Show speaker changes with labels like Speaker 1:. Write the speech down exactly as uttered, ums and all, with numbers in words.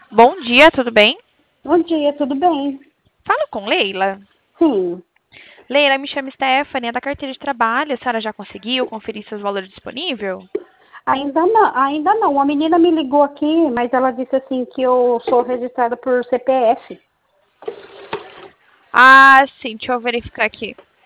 Speaker 1: Bom dia, tudo bem?
Speaker 2: Bom dia, tudo bem?
Speaker 1: Falo com Leila.
Speaker 2: Sim,
Speaker 1: Leila, me chama Stephanie, é da carteira de trabalho. A senhora já conseguiu conferir seus valores disponíveis?
Speaker 2: ainda não, ainda não. A menina me ligou aqui, mas ela disse assim que eu sou registrada por C P F.
Speaker 1: Ah, sim, deixa eu verificar aqui.